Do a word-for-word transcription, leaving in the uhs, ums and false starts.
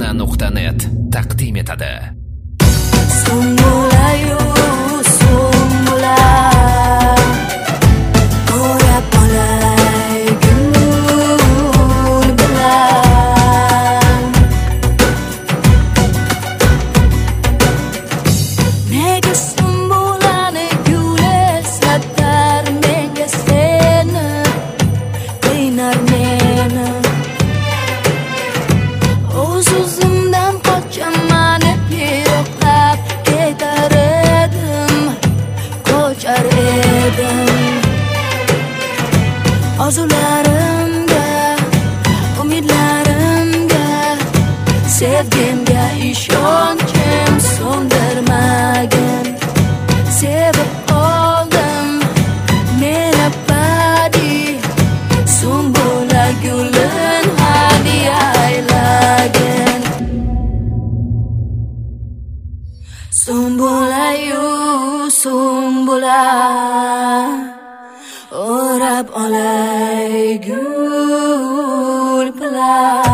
Sumbula nuqta net taqdim etadi. Sumbula yu sumbula o'rab olay gul bilan. Nega sumbulani gul eslatar menga seni, qiynar meni. O'z-o'zimdan qochaman yo'qlab ketar edim, qochar edim. Orzularimga, umidlarimga, sevgimga ishonchim so'ndirmagin. Sevib qoldim men abadi, sumbula gulin hadiya aylagin. Sumbula yu sumbula o'rab olay gul bilan.